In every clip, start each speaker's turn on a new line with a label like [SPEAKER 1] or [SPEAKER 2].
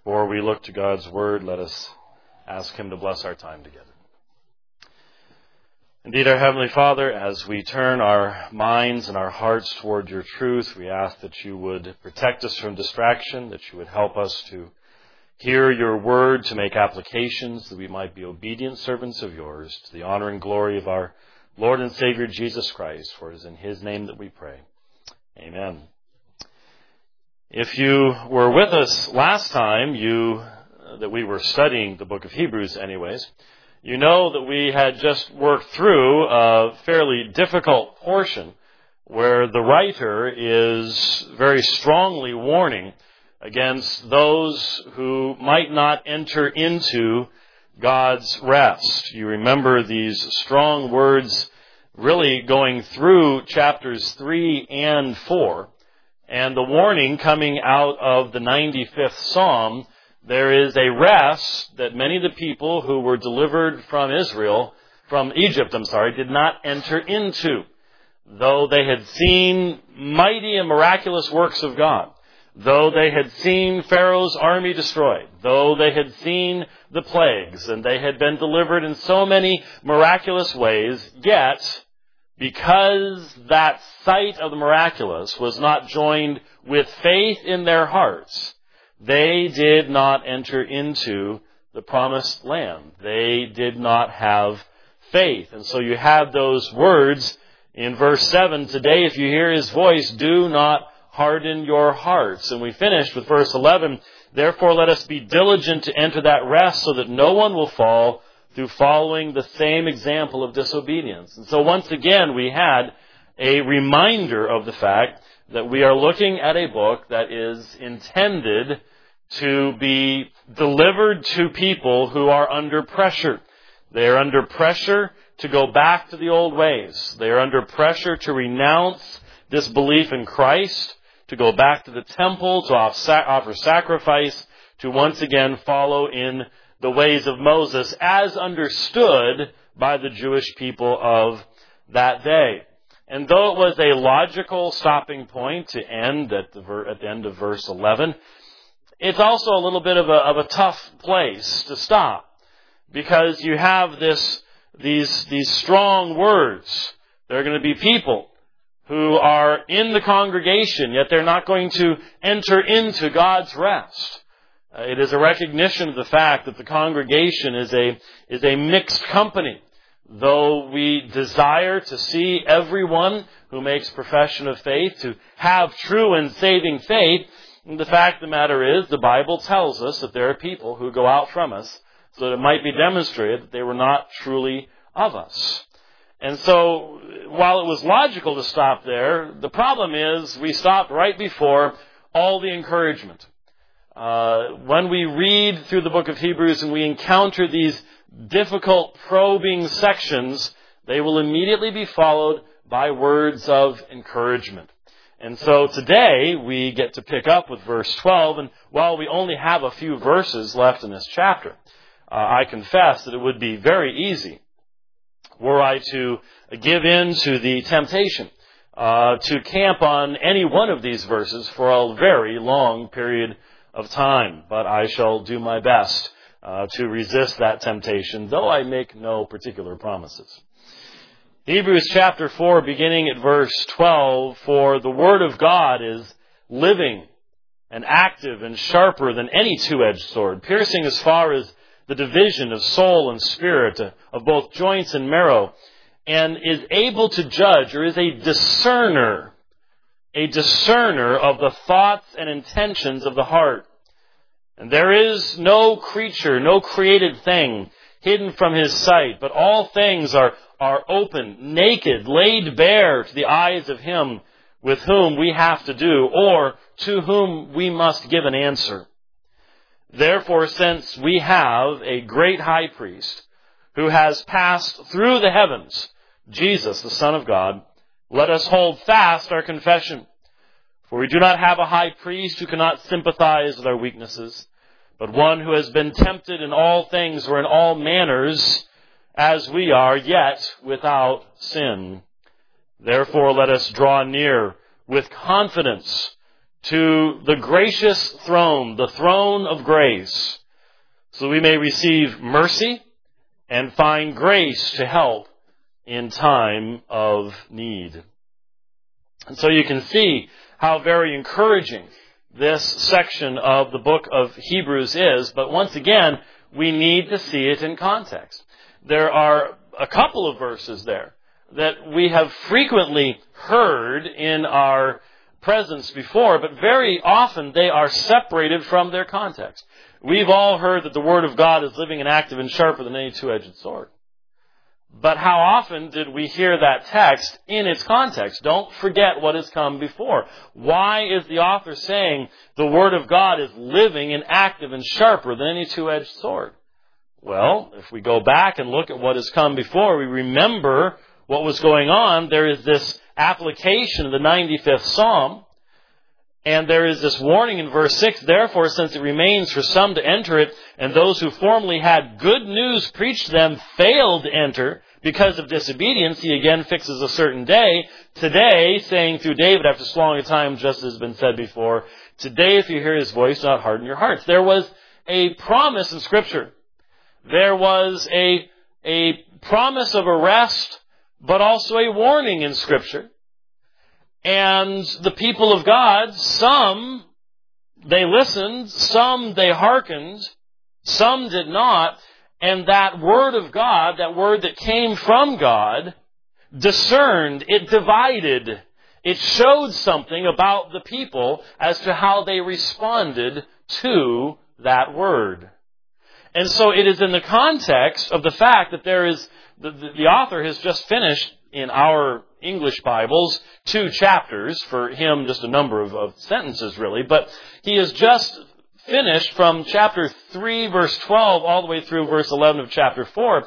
[SPEAKER 1] Before we look to God's Word, let us ask Him to bless our time together. Indeed, our Heavenly Father, as we turn our minds and our hearts toward your truth, we ask that you would protect us from distraction, that you would help us to hear your word, to make applications, that we might be obedient servants of yours, to the honor and glory of our Lord and Savior Jesus Christ, for it is in his name that we pray. Amen. If you were with us last time, that we were studying the book of Hebrews anyways, you know that we had just worked through a fairly difficult portion where the writer is very strongly warning against those who might not enter into God's rest. You remember these strong words really going through chapters 3 and 4, and the warning coming out of the 95th Psalm. There is a rest that many of the people who were delivered from Egypt, did not enter into, though they had seen mighty and miraculous works of God, though they had seen Pharaoh's army destroyed, though they had seen the plagues, and they had been delivered in so many miraculous ways, yet, because that sight of the miraculous was not joined with faith in their hearts, they did not enter into the promised land. They did not have faith. And so you have those words in verse 7, today if you hear his voice, do not harden your hearts. And we finished with verse 11, therefore let us be diligent to enter that rest so that no one will fall through following the same example of disobedience. And so once again we had a reminder of the fact that we are looking at a book that is intended to be delivered to people who are under pressure. They are under pressure to go back to the old ways. They are under pressure to renounce disbelief in Christ, to go back to the temple, to offer sacrifice, to once again follow in the ways of Moses as understood by the Jewish people of that day. And though it was a logical stopping point to end at the end of verse 11, it's also a little bit of a tough place to stop, because you have these strong words. There are going to be people who are in the congregation, yet they're not going to enter into God's rest. It is a recognition of the fact that the congregation is a mixed company. Though we desire to see everyone who makes profession of faith to have true and saving faith, the fact of the matter is the Bible tells us that there are people who go out from us so that it might be demonstrated that they were not truly of us. And so while it was logical to stop there, the problem is we stopped right before all the encouragement. When we read through the book of Hebrews and we encounter these difficult probing sections, they will immediately be followed by words of encouragement. And so today we get to pick up with verse 12, and while we only have a few verses left in this chapter, I confess that it would be very easy were I to give in to the temptation to camp on any one of these verses for a very long period of time. But I shall do my best to resist that temptation, though I make no particular promises. Hebrews chapter 4, beginning at verse 12, for the word of God is living and active and sharper than any two-edged sword, piercing as far as the division of soul and spirit, of both joints and marrow, and is able to judge, or is a discerner of the thoughts and intentions of the heart. And there is no creature, no created thing hidden from his sight, but all things are open, naked, laid bare to the eyes of him with whom we have to do, or to whom we must give an answer. Therefore, since we have a great high priest who has passed through the heavens, Jesus, the Son of God, let us hold fast our confession. For we do not have a high priest who cannot sympathize with our weaknesses, but one who has been tempted in all things or in all manners as we are, yet without sin. Therefore let us draw near with confidence to the gracious throne, the throne of grace, so we may receive mercy and find grace to help in time of need. And so you can see how very encouraging this section of the book of Hebrews is, but once again, we need to see it in context. There are a couple of verses there that we have frequently heard in our presence before, but very often they are separated from their context. We've all heard that the Word of God is living and active and sharper than any two-edged sword. But how often did we hear that text in its context? Don't forget what has come before. Why is the author saying the Word of God is living and active and sharper than any two-edged sword? Well, if we go back and look at what has come before, we remember what was going on. There is this application of the 95th Psalm, and there is this warning in verse 6, therefore, since it remains for some to enter it, and those who formerly had good news preached to them failed to enter because of disobedience, he again fixes a certain day. Today, saying through David after so long a time, just as has been said before, today if you hear his voice, do not harden your hearts. There was a promise in Scripture. There was a promise of arrest, but also a warning in Scripture. And the people of God, some they listened, some they hearkened, some did not. And that Word of God, that Word that came from God, discerned, it divided, it showed something about the people as to how they responded to that Word. And so it is in the context of the fact that there is, the author has just finished in our English Bibles 2 chapters, for him just a number of sentences really, but he has just finished from chapter 3 verse 12 all the way through verse 11 of chapter 4,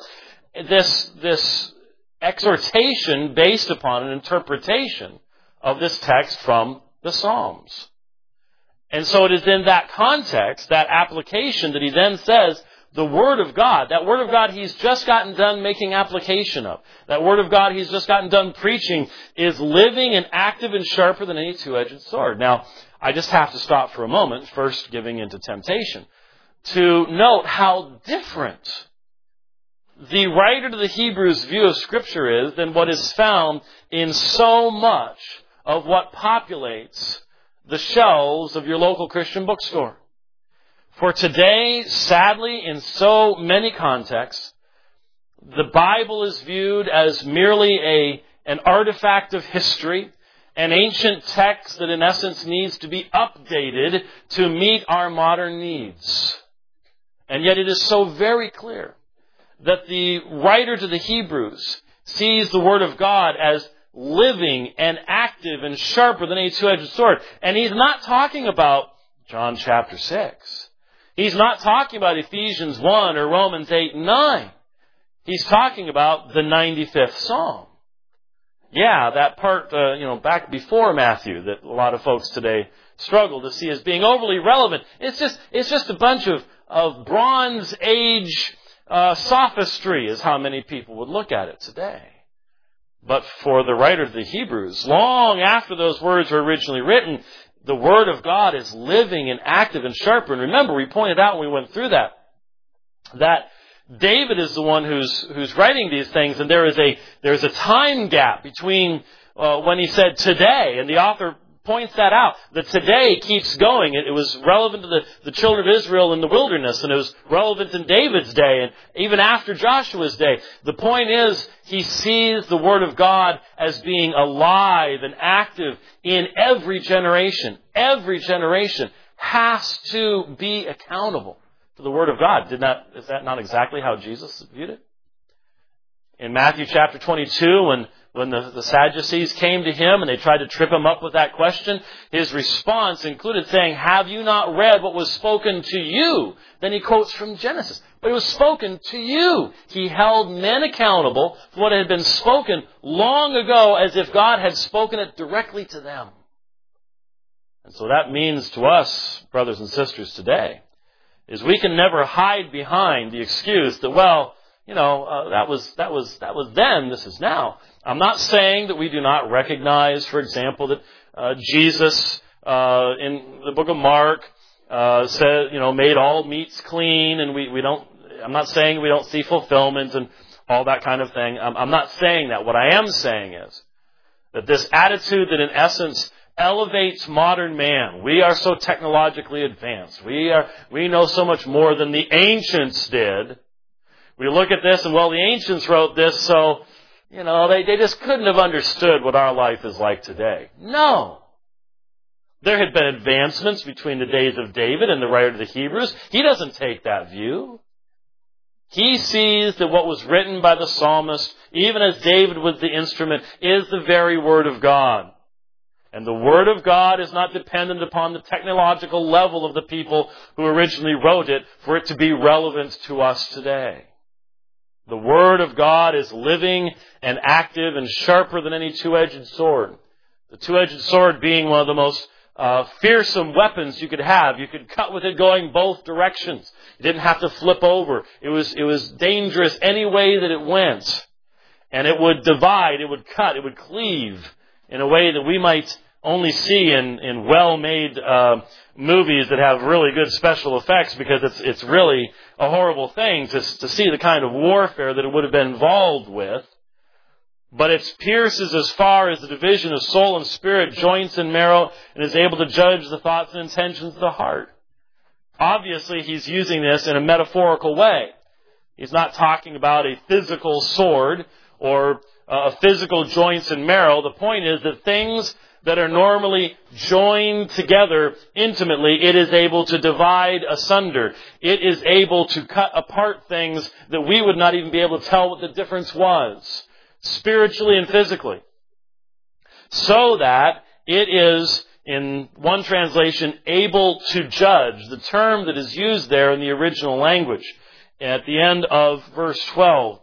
[SPEAKER 1] this exhortation based upon an interpretation of this text from the Psalms. And so it is in that context, that application, that he then says, the Word of God, that Word of God he's just gotten done making application of, that Word of God he's just gotten done preaching, is living and active and sharper than any two-edged sword. Now, I just have to stop for a moment, first giving into temptation, to note how different the writer to the Hebrews' view of Scripture is than what is found in so much of what populates the shelves of your local Christian bookstore. For today, sadly, in so many contexts, the Bible is viewed as merely an artifact of history, an ancient text that in essence needs to be updated to meet our modern needs. And yet it is so very clear that the writer to the Hebrews sees the Word of God as living and active and sharper than any two-edged sword. And he's not talking about John chapter 6. He's not talking about Ephesians 1 or Romans 8 and 9. He's talking about the 95th Psalm. Yeah, that part, back before Matthew that a lot of folks today struggle to see as being overly relevant. It's just a bunch of Bronze Age sophistry is how many people would look at it today. But for the writer of the Hebrews, long after those words were originally written, the Word of God is living and active and sharper. And remember, we pointed out when we went through that David is the one who's writing these things, and there is a time gap between when he said today, and the author points that out. The today keeps going. It was relevant to the children of Israel in the wilderness, and it was relevant in David's day, and even after Joshua's day. The point is, he sees the Word of God as being alive and active in every generation. Every generation has to be accountable for the Word of God. Is that not exactly how Jesus viewed it? In Matthew chapter 22, when the Sadducees came to him and they tried to trip him up with that question, his response included saying, have you not read what was spoken to you? Then he quotes from Genesis. But it was spoken to you. He held men accountable for what had been spoken long ago as if God had spoken it directly to them. And so that means to us, brothers and sisters today, is we can never hide behind the excuse that, that was then, this is now. I'm not saying that we do not recognize, for example, that Jesus in the book of Mark said, made all meats clean, and we don't. I'm not saying we don't see fulfillment and all that kind of thing. I'm not saying that. What I am saying is that this attitude that in essence elevates modern man. We are so technologically advanced. We know so much more than the ancients did. We look at this and, well, the ancients wrote this, so, they just couldn't have understood what our life is like today. No. There had been advancements between the days of David and the writer of the Hebrews. He doesn't take that view. He sees that what was written by the psalmist, even as David was the instrument, is the very Word of God. And the Word of God is not dependent upon the technological level of the people who originally wrote it for it to be relevant to us today. The Word of God is living and active and sharper than any two-edged sword. The two-edged sword being one of the most fearsome weapons you could have. You could cut with it going both directions. You didn't have to flip over. It was dangerous any way that it went. And it would divide, it would cut, it would cleave in a way that we might only see in well-made movies that have really good special effects, because it's really a horrible thing to see the kind of warfare that it would have been involved with. But it pierces as far as the division of soul and spirit, joints and marrow, and is able to judge the thoughts and intentions of the heart. Obviously, he's using this in a metaphorical way. He's not talking about a physical sword or a physical joints and marrow. The point is that things that are normally joined together intimately, it is able to divide asunder. It is able to cut apart things that we would not even be able to tell what the difference was, spiritually and physically. So that it is, in one translation, able to judge. The term that is used there in the original language, at the end of verse 12,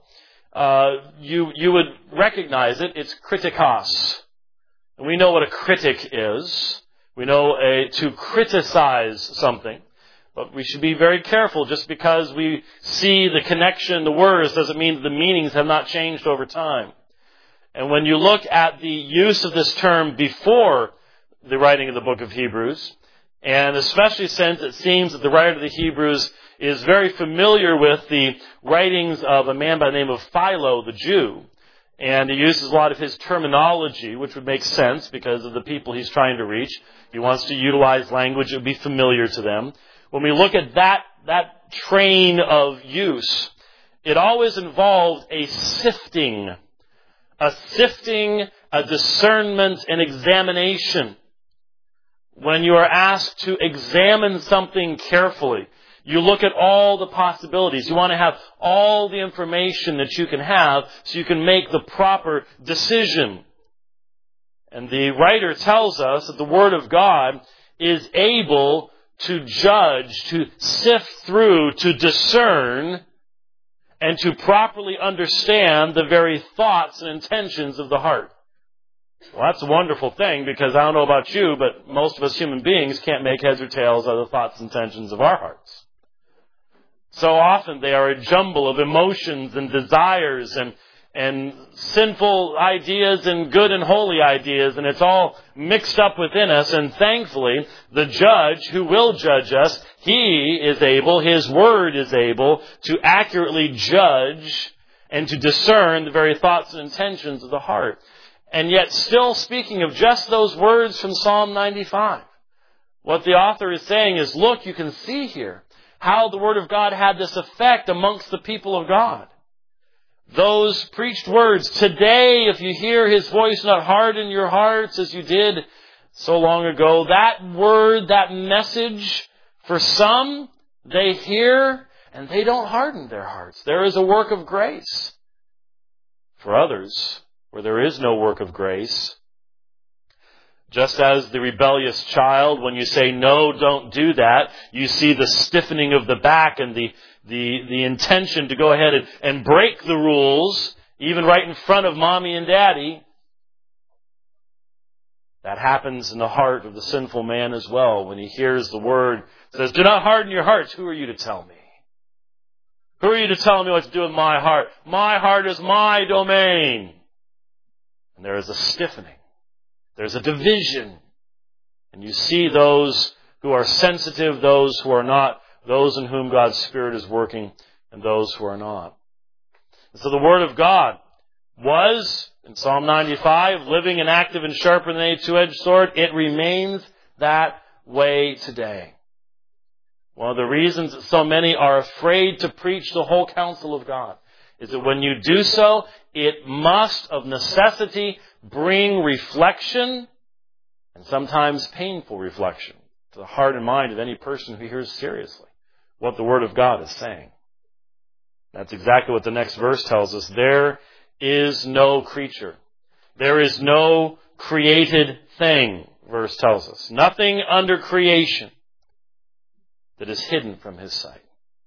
[SPEAKER 1] you would recognize it. It's kritikos. And we know what a critic is. We know to criticize something. But we should be very careful. Just because we see the connection, the words, doesn't mean that the meanings have not changed over time. And when you look at the use of this term before the writing of the book of Hebrews, and especially since it seems that the writer of the Hebrews is very familiar with the writings of a man by the name of Philo, the Jew, and he uses a lot of his terminology, which would make sense because of the people he's trying to reach. He wants to utilize language that would be familiar to them. When we look at that train of use, it always involves a sifting, a discernment, an examination. When you are asked to examine something carefully, you look at all the possibilities. You want to have all the information that you can have so you can make the proper decision. And the writer tells us that the Word of God is able to judge, to sift through, to discern, and to properly understand the very thoughts and intentions of the heart. Well, that's a wonderful thing, because I don't know about you, but most of us human beings can't make heads or tails of the thoughts and intentions of our hearts. So often they are a jumble of emotions and desires and sinful ideas and good and holy ideas, and it's all mixed up within us. And thankfully, the judge who will judge us, he is able, his word is able to accurately judge and to discern the very thoughts and intentions of the heart. And yet, still speaking of just those words from Psalm 95, what the author is saying is, look, you can see here how the Word of God had this effect amongst the people of God. Those preached words, today, if you hear His voice, not harden your hearts as you did so long ago. That word, that message, for some, they hear and they don't harden their hearts. There is a work of grace. For others, where there is no work of grace, just as the rebellious child, when you say, no, don't do that, you see the stiffening of the back and the intention to go ahead and break the rules, even right in front of mommy and daddy. That happens in the heart of the sinful man as well. When he hears the word, it says, do not harden your hearts. Who are you to tell me? Who are you to tell me what to do with my heart? My heart is my domain. And there is a stiffening. There's a division. And you see those who are sensitive, those who are not, those in whom God's Spirit is working, and those who are not. And so the Word of God was, in Psalm 95, living and active and sharper than any two-edged sword. It remains that way today. One of the reasons that so many are afraid to preach the whole counsel of God is that when you do so, it must, of necessity, bring reflection, and sometimes painful reflection, to the heart and mind of any person who hears seriously what the Word of God is saying. That's exactly what the next verse tells us. There is no creature. There is no created thing, verse tells us. Nothing under creation that is hidden from His sight.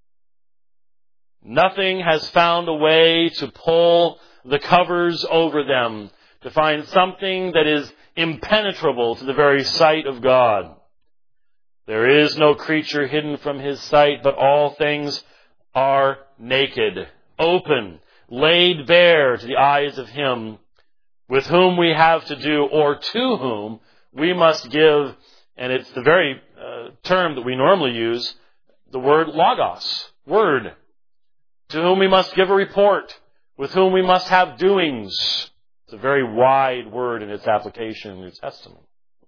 [SPEAKER 1] Nothing has found a way to pull the covers over them, to find something that is impenetrable to the very sight of God. There is no creature hidden from His sight, but all things are naked, open, laid bare to the eyes of Him with whom we have to do, or to whom we must give, and it's the very term that we normally use, the word logos, word, to whom we must give a report, with whom we must have doings. It's a very wide word in its application in the New Testament.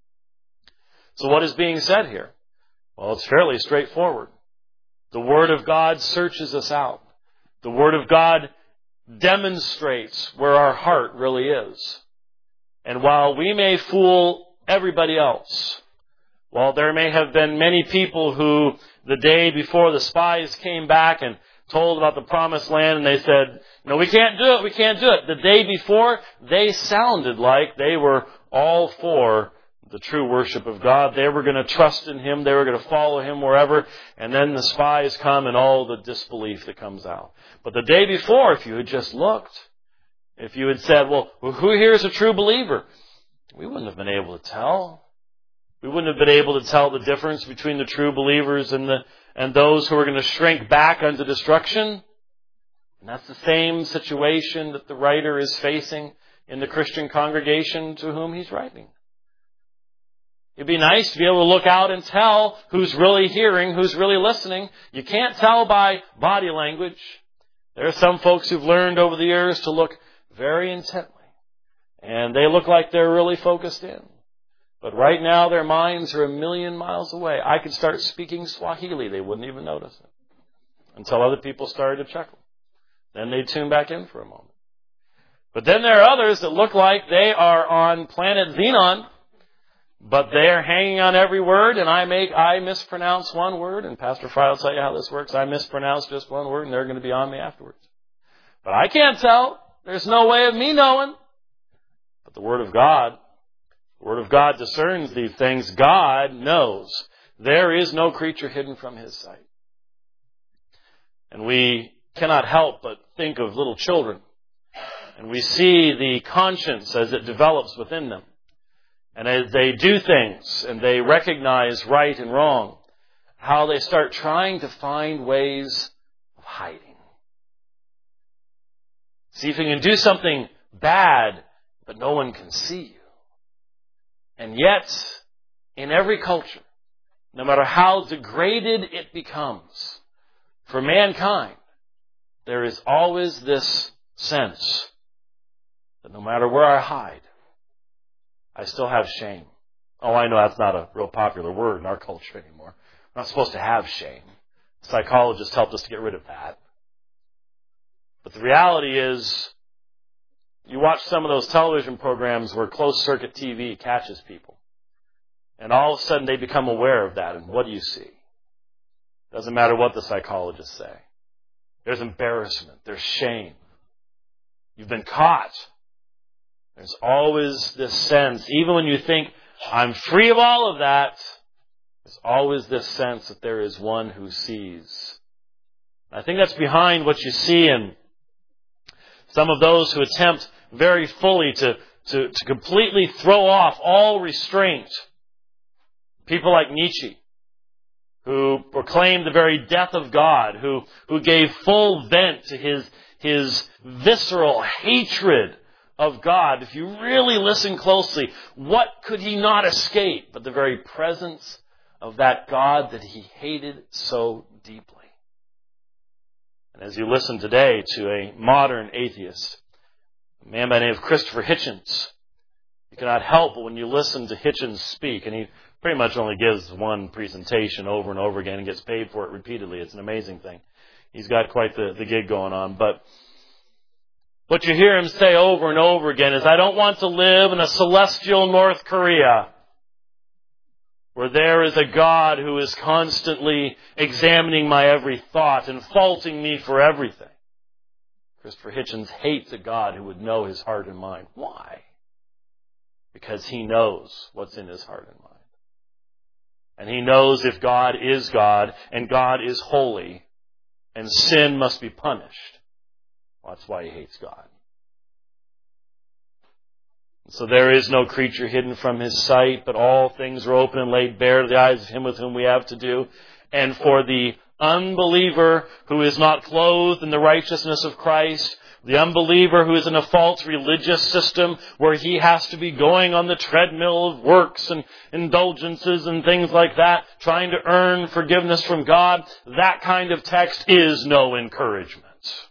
[SPEAKER 1] So what is being said here? Well, it's fairly straightforward. The Word of God searches us out. The Word of God demonstrates where our heart really is. And while we may fool everybody else, while there may have been many people who, the day before the spies came back and told about the promised land, and they said, no, we can't do it, we can't do it. The day before, they sounded like they were all for the true worship of God. They were going to trust in Him. They were going to follow Him wherever. And then the spies come and all the disbelief that comes out. But the day before, if you had just looked, if you had said, well, who here is a true believer? We wouldn't have been able to tell. We wouldn't have been able to tell the difference between the true believers and those who are going to shrink back unto destruction. And that's the same situation that the writer is facing in the Christian congregation to whom he's writing. It'd be nice to be able to look out and tell who's really hearing, who's really listening. You can't tell by body language. There are some folks who've learned over the years to look very intently. And they look like they're really focused in. But right now their minds are 1,000,000 miles away. I could start speaking Swahili. They wouldn't even notice it. Until other people started to chuckle. Then they'd tune back in for a moment. But then there are others that look like they are on planet Xenon, but they are hanging on every word, and I mispronounce one word, and Pastor Fry will tell you how this works. I mispronounce just one word, and they're going to be on me afterwards. But I can't tell. There's no way of me knowing. But the Word of God discerns these things. God knows. There is no creature hidden from His sight. And we cannot help but think of little children. And we see the conscience as it develops within them. And as they do things and they recognize right and wrong, how they start trying to find ways of hiding. See if you can do something bad, but no one can see you. And yet, in every culture, no matter how degraded it becomes, for mankind, there is always this sense that no matter where I hide, I still have shame. Oh, I know that's not a real popular word in our culture anymore. We're not supposed to have shame. Psychologists helped us to get rid of that. But the reality is, you watch some of those television programs where closed-circuit TV catches people. And all of a sudden they become aware of that. And what do you see? Doesn't matter what the psychologists say. There's embarrassment. There's shame. You've been caught. There's always this sense, even when you think, I'm free of all of that, there's always this sense that there is one who sees. I think that's behind what you see in some of those who attempt very fully to completely throw off all restraint. People like Nietzsche, who proclaimed the very death of God, who gave full vent to his visceral hatred of God, if you really listen closely, what could he not escape but the very presence of that God that he hated so deeply? And as you listen today to a modern atheist, a man by the name of Christopher Hitchens, you cannot help but when you listen to Hitchens speak, and he pretty much only gives one presentation over and over again and gets paid for it repeatedly. It's an amazing thing. He's got quite the gig going on. But what you hear him say over and over again is, I don't want to live in a celestial North Korea where there is a God who is constantly examining my every thought and faulting me for everything. Christopher Hitchens hates a God who would know his heart and mind. Why? Because he knows what's in his heart and mind. And he knows if God is God and God is holy and sin must be punished. Well, that's why he hates God. So there is no creature hidden from his sight, but all things are open and laid bare to the eyes of him with whom we have to do. And for the unbeliever who is not clothed in the righteousness of Christ, the unbeliever who is in a false religious system where he has to be going on the treadmill of works and indulgences and things like that, trying to earn forgiveness from God, that kind of text is no encouragement.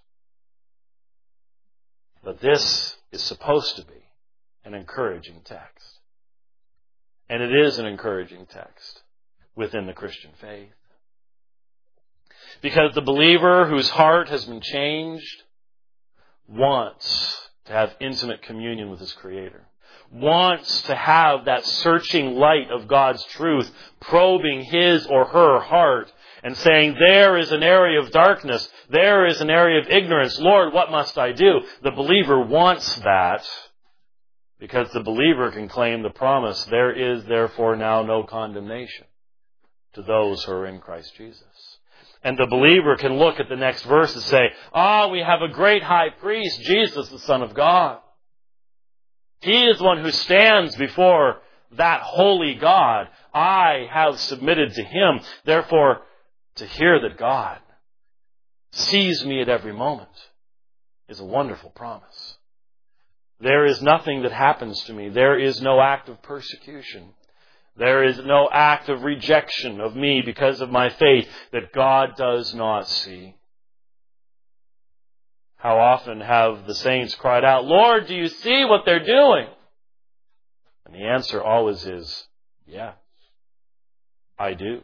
[SPEAKER 1] But this is supposed to be an encouraging text. And it is an encouraging text within the Christian faith. Because the believer whose heart has been changed wants to have intimate communion with his Creator. Wants to have that searching light of God's truth probing his or her heart and saying, there is an area of darkness. There is an area of ignorance. Lord, what must I do? The believer wants that because the believer can claim the promise, there is therefore now no condemnation to those who are in Christ Jesus. And the believer can look at the next verse and say, we have a great high priest, Jesus, the Son of God. He is one who stands before that holy God. I have submitted to him. Therefore, to hear that God sees me at every moment is a wonderful promise. There is nothing that happens to me. There is no act of persecution. There is no act of rejection of me because of my faith that God does not see. How often have the saints cried out, Lord, do you see what they're doing? And the answer always is, yes, I do.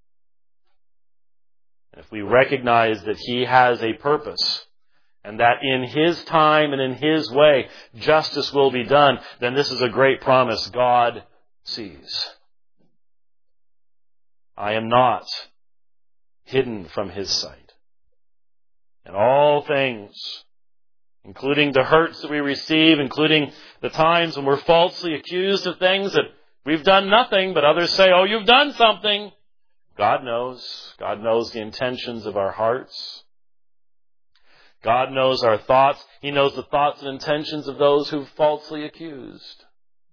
[SPEAKER 1] And if we recognize that he has a purpose and that in his time and in his way justice will be done, then this is a great promise. God sees. I am not hidden from his sight. And all things, including the hurts that we receive, including the times when we're falsely accused of things that we've done nothing, but others say, oh, you've done something. God knows. God knows the intentions of our hearts. God knows our thoughts. He knows the thoughts and intentions of those who've falsely accused.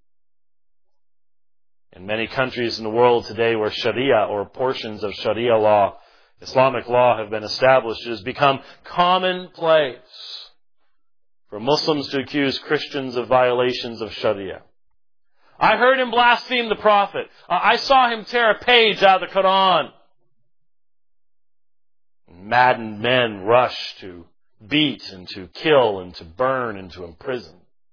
[SPEAKER 1] In many countries in the world today where Sharia or portions of Sharia law, Islamic law have been established, it has become commonplace for Muslims to accuse Christians of violations of Sharia. I heard him blaspheme the Prophet. I saw him tear a page out of the Quran. Maddened men rush to beat and to kill and to burn and to imprison.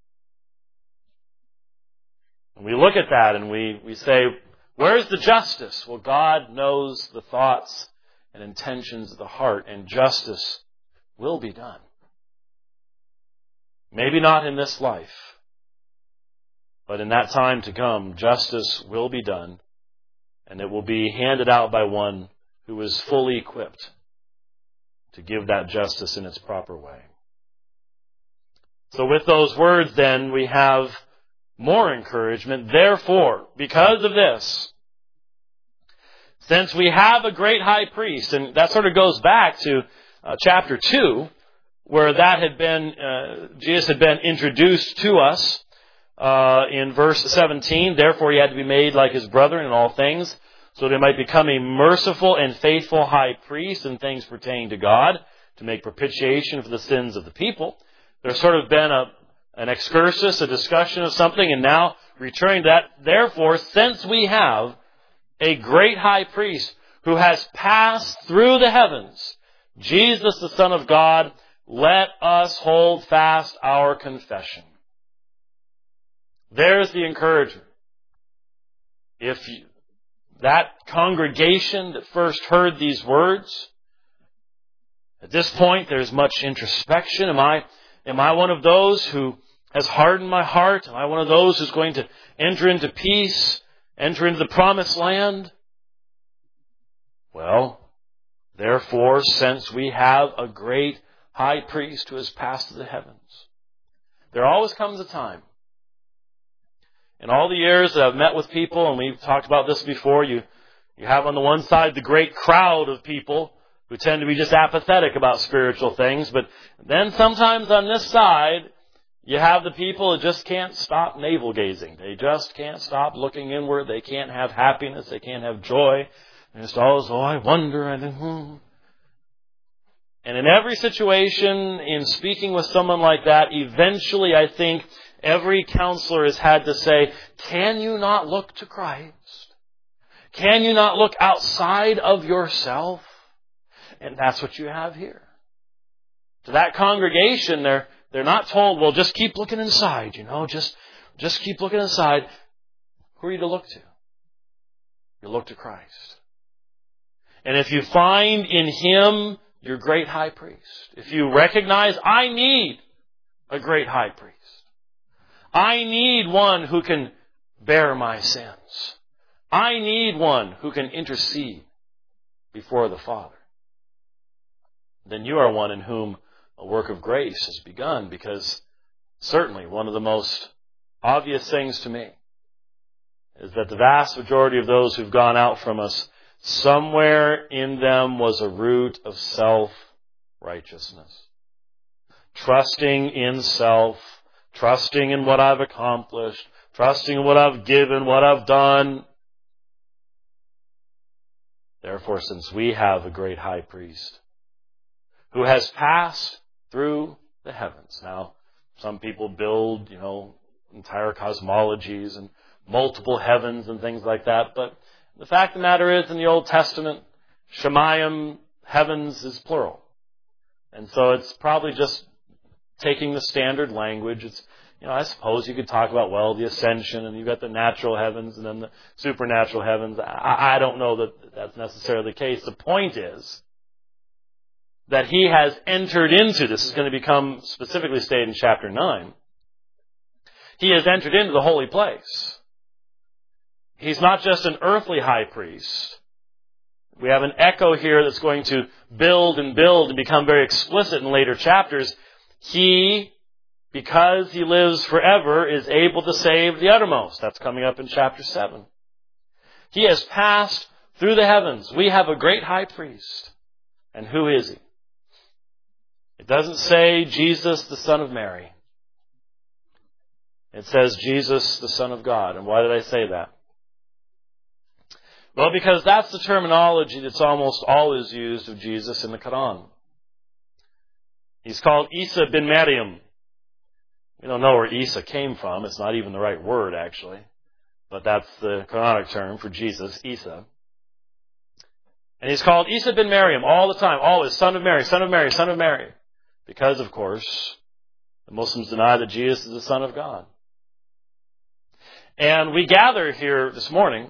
[SPEAKER 1] And we look at that and we say, where's the justice? Well, God knows the thoughts and intentions of the heart, and justice will be done. Maybe not in this life, but in that time to come, justice will be done, and it will be handed out by one who is fully equipped to give that justice in its proper way. So with those words then, we have more encouragement. Therefore, because of this, since we have a great high priest, and that sort of goes back to chapter 2, where that had been, Jesus had been introduced to us in verse 17. Therefore, he had to be made like his brethren in all things, so that he might become a merciful and faithful high priest in things pertaining to God, to make propitiation for the sins of the people. There's sort of been an excursus, a discussion of something, and now returning to that. Therefore, since we have a great high priest who has passed through the heavens, Jesus, the Son of God, let us hold fast our confession. There's the encouragement. If that congregation that first heard these words, at this point there's much introspection. Am I one of those who has hardened my heart? Am I one of those who's going to enter into peace, enter into the promised land? Well, therefore, since we have a great high priest who has passed through the heavens, there always comes a time. In all the years that I've met with people, and we've talked about this before, you have on the one side the great crowd of people who tend to be just apathetic about spiritual things, but then sometimes on this side, you have the people that just can't stop navel-gazing. They just can't stop looking inward. They can't have happiness. They can't have joy. They're just always, I wonder. And in every situation, in speaking with someone like that, eventually I think every counselor has had to say, can you not look to Christ? Can you not look outside of yourself? And that's what you have here. To that congregation, they're not told, well, just keep looking inside, just keep looking inside. Who are you to look to? You look to Christ. And if you find in Him your great high priest, if you recognize, I need a great high priest. I need one who can bear my sins. I need one who can intercede before the Father. Then you are one in whom a work of grace has begun, because certainly one of the most obvious things to me is that the vast majority of those who've gone out from us, somewhere in them was a root of self-righteousness. Trusting in self, trusting in what I've accomplished, trusting in what I've given, what I've done. Therefore, since we have a great high priest who has passed through the heavens. Now, some people build, entire cosmologies and multiple heavens and things like that. But the fact of the matter is, in the Old Testament, Shemayim, heavens, is plural. And so it's probably just taking the standard language. It's, I suppose you could talk about, the ascension, and you've got the natural heavens and then the supernatural heavens. I don't know that that's necessarily the case. The point is that He has entered into, this is going to become specifically stated in chapter 9, He has entered into the holy place. He's not just an earthly high priest. We have an echo here that's going to build and become very explicit in later chapters. He, because He lives forever, is able to save the uttermost. That's coming up in chapter 7. He has passed through the heavens. We have a great high priest. And who is He? It doesn't say Jesus, the Son of Mary. It says Jesus, the Son of God. And why did I say that? Well, because that's the terminology that's almost always used of Jesus in the Quran. He's called Isa bin Maryam. We don't know where Isa came from. It's not even the right word, actually. But that's the Quranic term for Jesus, Isa. And He's called Isa bin Maryam all the time. Always, Son of Mary, Son of Mary, Son of Mary. Because, of course, the Muslims deny that Jesus is the Son of God. And we gather here this morning,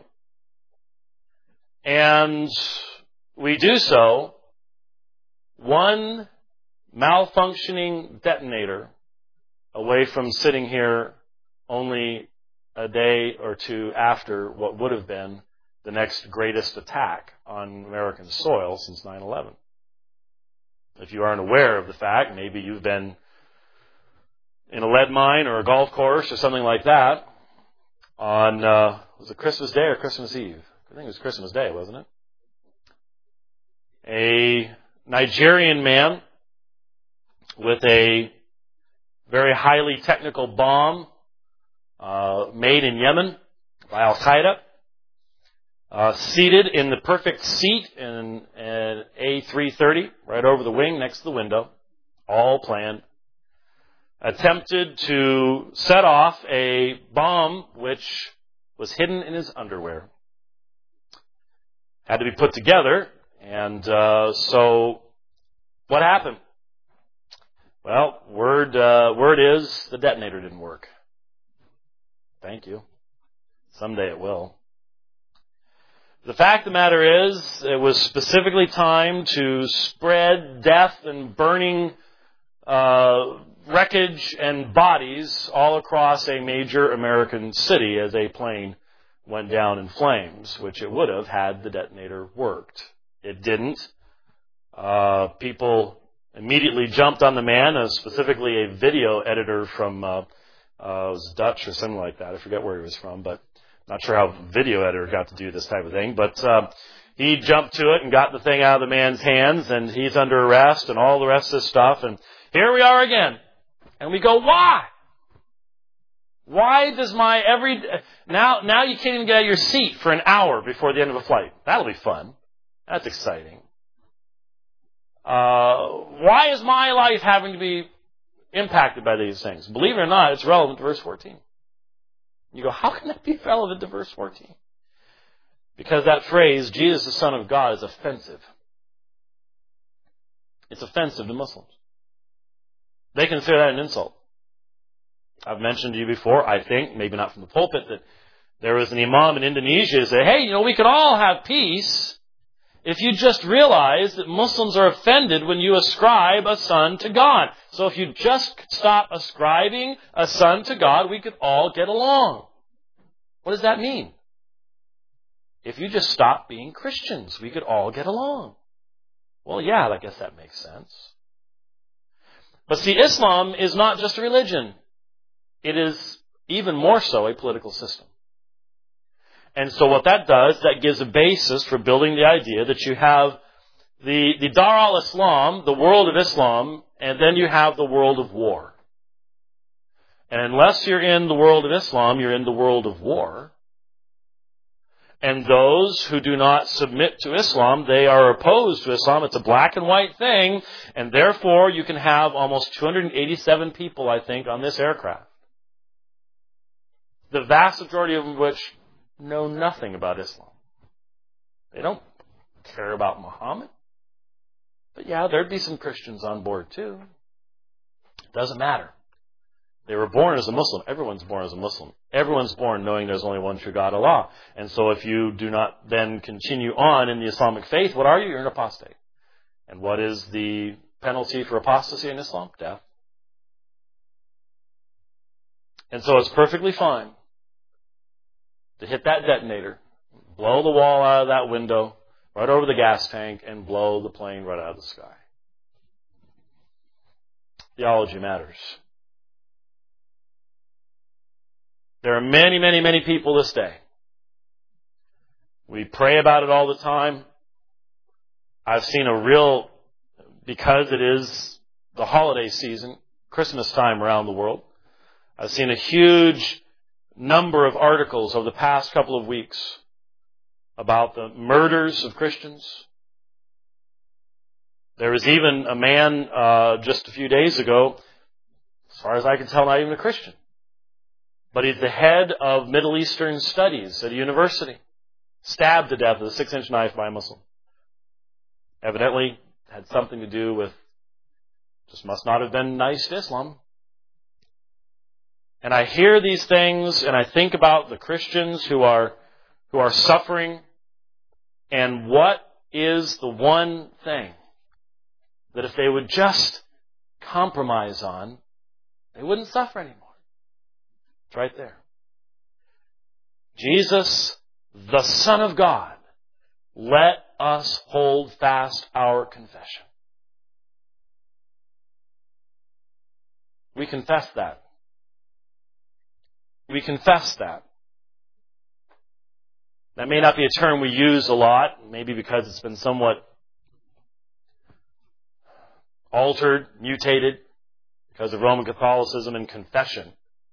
[SPEAKER 1] and we do so one malfunctioning detonator away from sitting here only a day or two after what would have been the next greatest attack on American soil since 9/11. If you aren't aware of the fact, maybe you've been in a lead mine or a golf course or something like that on, was it Christmas Day or Christmas Eve? I think it was Christmas Day, wasn't it? A Nigerian man with a very highly technical bomb made in Yemen by Al-Qaeda, seated in the perfect seat in an A330 right over the wing next to the window, all planned. attempted to set off a bomb which was hidden in his underwear. Had to be put together, and so what happened? Well, word is the detonator didn't work. Thank you. Someday it will. The fact of the matter is, it was specifically timed to spread death and burning wreckage and bodies all across a major American city as a plane went down in flames, which it would have had the detonator worked. It didn't. People immediately jumped on the man, specifically a video editor from, it was Dutch or something like that. I forget where he was from, but not sure how video editor got to do this type of thing. But he jumped to it and got the thing out of the man's hands, and he's under arrest and all the rest of this stuff. And here we are again. And we go, why? Why does now you can't even get out of your seat for an hour before the end of a flight. That'll be fun. That's exciting. Why is my life having to be impacted by these things? Believe it or not, it's relevant to verse 14. You go, how can that be relevant to verse 14? Because that phrase, Jesus the Son of God, is offensive. It's offensive to Muslims. They consider that an insult. I've mentioned to you before, I think, maybe not from the pulpit, that there was an imam in Indonesia who said, hey, we could all have peace if you just realize that Muslims are offended when you ascribe a son to God. So if you just stop ascribing a son to God, we could all get along. What does that mean? If you just stop being Christians, we could all get along. Well, yeah, I guess that makes sense. But see, Islam is not just a religion. It is even more so a political system. And so what that does, that gives a basis for building the idea that you have the Dar al-Islam, the world of Islam, and then you have the world of war. And unless you're in the world of Islam, you're in the world of war. And those who do not submit to Islam, they are opposed to Islam. It's a black and white thing, and therefore you can have almost 287 people, I think, on this aircraft. The vast majority of them which know nothing about Islam. They don't care about Muhammad. But yeah, there'd be some Christians on board too. Doesn't matter. They were born as a Muslim. Everyone's born as a Muslim. Everyone's born knowing there's only one true God, Allah. And so if you do not then continue on in the Islamic faith, what are you? You're an apostate. And what is the penalty for apostasy in Islam? Death. And so it's perfectly fine to hit that detonator, blow the wall out of that window, right over the gas tank, and blow the plane right out of the sky. Theology matters. There are many, many, many people this day. We pray about it all the time. I've seen because it is the holiday season, Christmas time around the world, I've seen a huge number of articles over the past couple of weeks about the murders of Christians. There was even a man just a few days ago, as far as I can tell, not even a Christian. But he's the head of Middle Eastern studies at a university. Stabbed to death with a 6-inch knife by a Muslim. Evidently had something to do with, just must not have been nice to Islam. And I hear these things and I think about the Christians who are suffering, and what is the one thing that if they would just compromise on, they wouldn't suffer anymore. It's right there. Jesus, the Son of God, let us hold fast our confession. We confess that. We confess that. That may not be a term we use a lot, maybe because it's been somewhat altered, mutated, because of Roman Catholicism and confession.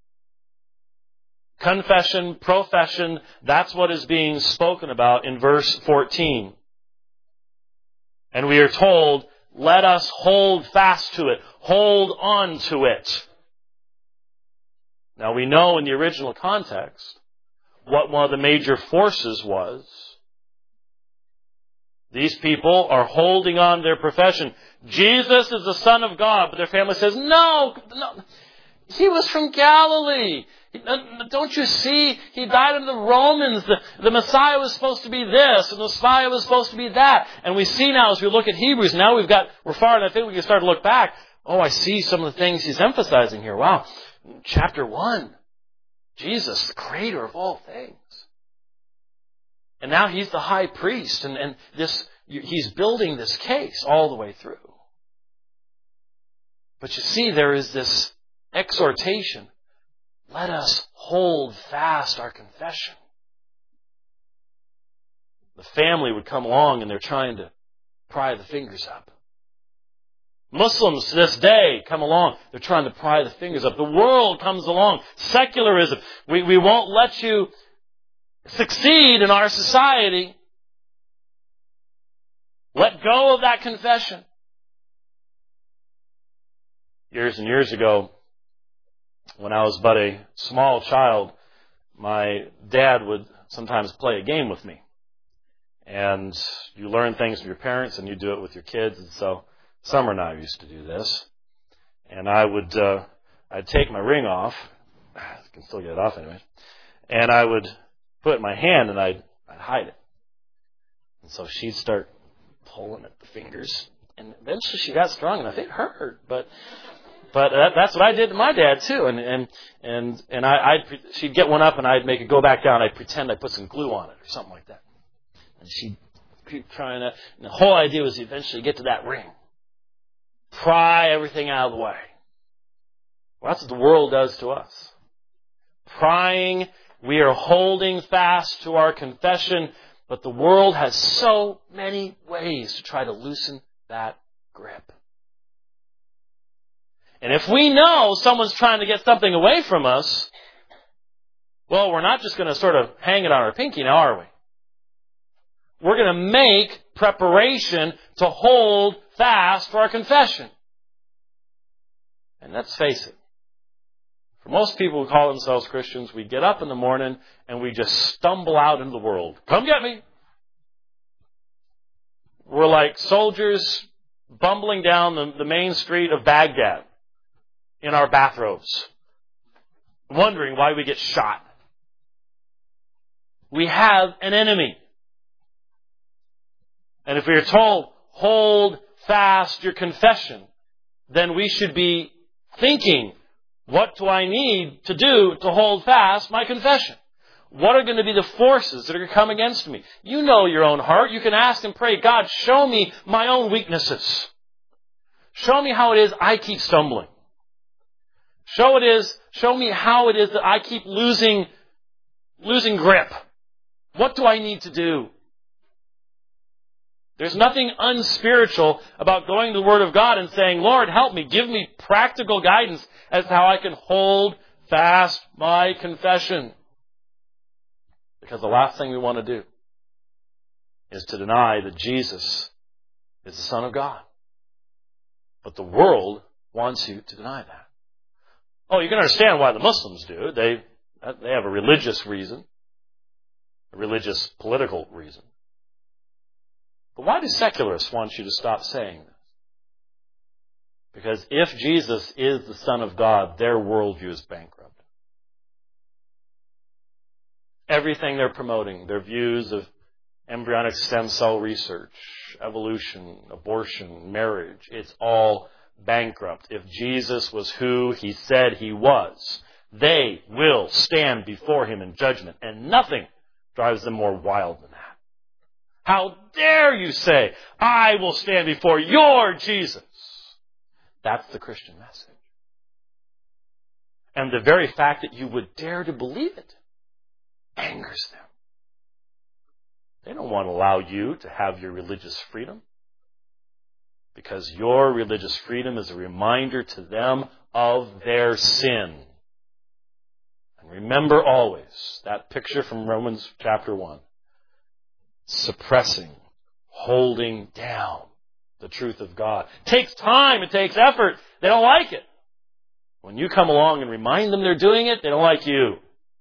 [SPEAKER 1] Confession, profession, that's what is being spoken about in verse 14. And we are told, let us hold fast to it. Hold on to it. Now we know in the original context what one of the major forces was. These people are holding on to their profession. Jesus is the Son of God, but their family says, no, he was from Galilee. Don't you see? He died under the Romans. The Messiah was supposed to be this, and the Messiah was supposed to be that. And we see now as we look at Hebrews, now we're far enough in, we can start to look back. Oh, I see some of the things he's emphasizing here. Wow. Chapter 1. Jesus, the creator of all things. And now he's the high priest, and he's building this case all the way through. But you see, there is this exhortation. Let us hold fast our confession. The family would come along and they're trying to pry the fingers up. Muslims to this day come along. They're trying to pry the fingers up. The world comes along. Secularism. We won't let you succeed in our society. Let go of that confession. Years and years ago, when I was but a small child, my dad would sometimes play a game with me. And you learn things from your parents and you do it with your kids. And so Summer and I used to do this. And I'd take my ring off. I can still get it off anyway. And I would put it in my hand and I'd hide it. And so she'd start pulling at the fingers. And eventually she got strong enough. It hurt, but that's what I did to my dad too. And she'd get one up and I'd make it go back down. I'd pretend I put some glue on it or something like that. And she'd keep trying to. And the whole idea was to eventually get to that ring, pry everything out of the way. Well, that's what the world does to us. Prying, we are holding fast to our confession, but the world has so many ways to try to loosen that grip. And if we know someone's trying to get something away from us, well, we're not just going to sort of hang it on our pinky now, are we? We're going to make preparation to hold fast for our confession. And let's face it. For most people who call themselves Christians, we get up in the morning and we just stumble out into the world. Come get me. We're like soldiers bumbling down the main street of Baghdad in our bathrobes, wondering why we get shot. We have an enemy. And if we are told, hold fast your confession, then we should be thinking, what do I need to do to hold fast my confession? What are going to be the forces that are going to come against me? You know your own heart. You can ask and pray, God, show me my own weaknesses. Show me how it is I keep stumbling. Show me how it is that I keep losing grip. What do I need to do? There's nothing unspiritual about going to the Word of God and saying, Lord, help me. Give me practical guidance as to how I can hold fast my confession. Because the last thing we want to do is to deny that Jesus is the Son of God. But the world wants you to deny that. Oh, you can understand why the Muslims do. They have a religious reason, a religious political reason. But why do secularists want you to stop saying this? Because if Jesus is the Son of God, their worldview is bankrupt. Everything they're promoting, their views of embryonic stem cell research, evolution, abortion, marriage, it's all bankrupt. If Jesus was who he said he was, they will stand before him in judgment, and nothing drives them more wild than that. How dare you say, I will stand before your Jesus? That's the Christian message. And the very fact that you would dare to believe it angers them. They don't want to allow you to have your religious freedom, because your religious freedom is a reminder to them of their sin. And remember always that picture from Romans chapter 1. Suppressing, holding down the truth of God. It takes time, it takes effort. They don't like it. When you come along and remind them they're doing it, they don't like you.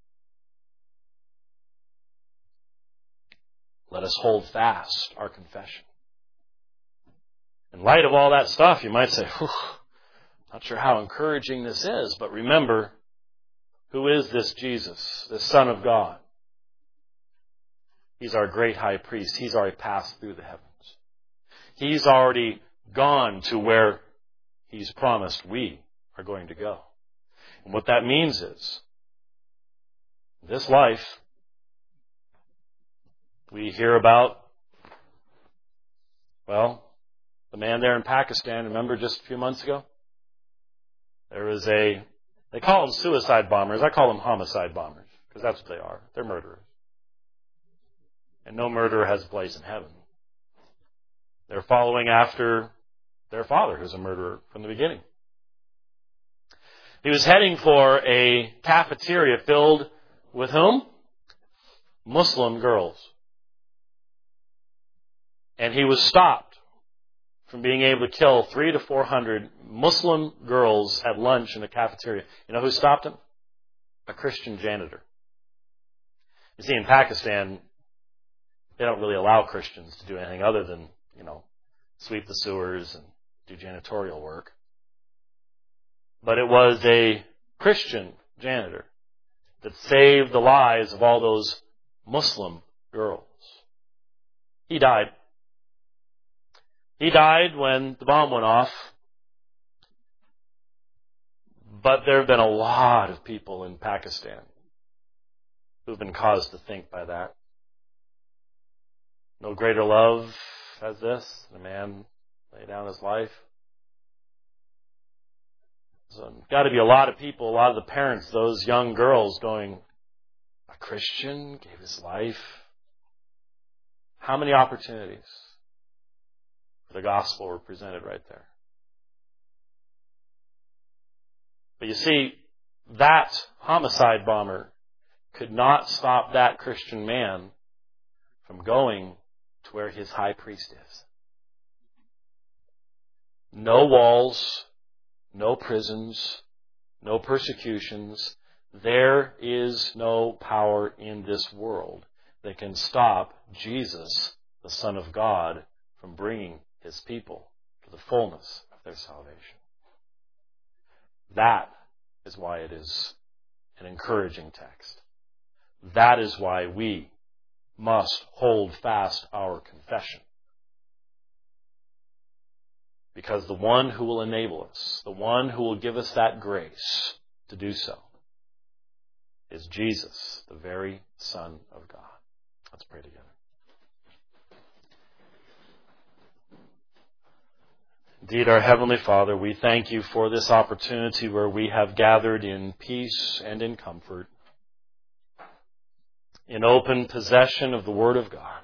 [SPEAKER 1] Let us hold fast our confession. In light of all that stuff, you might say, not sure how encouraging this is, but remember, who is this Jesus, the Son of God? He's our great high priest. He's already passed through the heavens. He's already gone to where He's promised we are going to go. And what that means is, this life, we hear about, well, the man there in Pakistan, remember just a few months ago? There was they call them suicide bombers. I call them homicide bombers, because that's what they are. They're murderers. And no murderer has a place in heaven. They're following after their father, who's a murderer from the beginning. He was heading for a cafeteria filled with whom? Muslim girls. And he was stopped from being able to kill 300 to 400 Muslim girls at lunch in a cafeteria. You know who stopped him? A Christian janitor. You see, in Pakistan, they don't really allow Christians to do anything other than, sweep the sewers and do janitorial work. But it was a Christian janitor that saved the lives of all those Muslim girls. He died. He died when the bomb went off. But there have been a lot of people in Pakistan who've been caused to think by that. No greater love as this, a man lay down his life. So got to be a lot of people, a lot of the parents, those young girls going, a Christian gave his life. How many opportunities for the gospel were presented right there? But you see, that homicide bomber could not stop that Christian man from going to where his high priest is. No walls, no prisons, no persecutions. There is no power in this world that can stop Jesus, the Son of God, from bringing His people to the fullness of their salvation. That is why it is an encouraging text. That is why we must hold fast our confession. Because the one who will enable us, the one who will give us that grace to do so, is Jesus, the very Son of God. Let's pray together. Indeed, our Heavenly Father, we thank You for this opportunity where we have gathered in peace and in comfort, in open possession of the Word of God,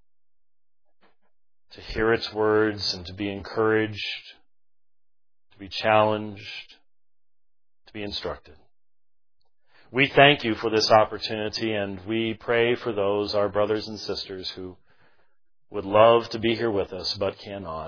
[SPEAKER 1] to hear its words and to be encouraged, to be challenged, to be instructed. We thank You for this opportunity, and we pray for those, our brothers and sisters, who would love to be here with us but cannot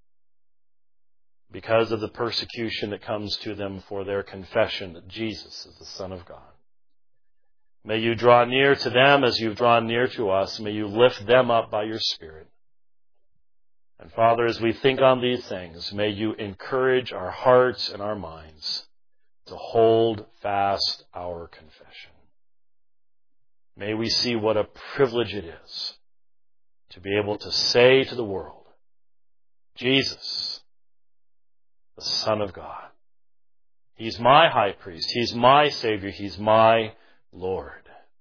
[SPEAKER 1] because of the persecution that comes to them for their confession that Jesus is the Son of God. May You draw near to them as You've drawn near to us. May You lift them up by Your Spirit. And Father, as we think on these things, may You encourage our hearts and our minds to hold fast our confession. May we see what a privilege it is to be able to say to the world, Jesus, the Son of God. He's my high priest. He's my Savior. He's my Lord.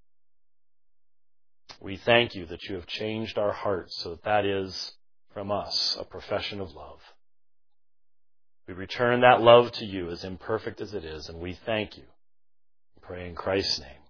[SPEAKER 1] We thank You that You have changed our hearts so that is from us a profession of love. We return that love to You, as imperfect as it is, and we thank You. We pray in Christ's name.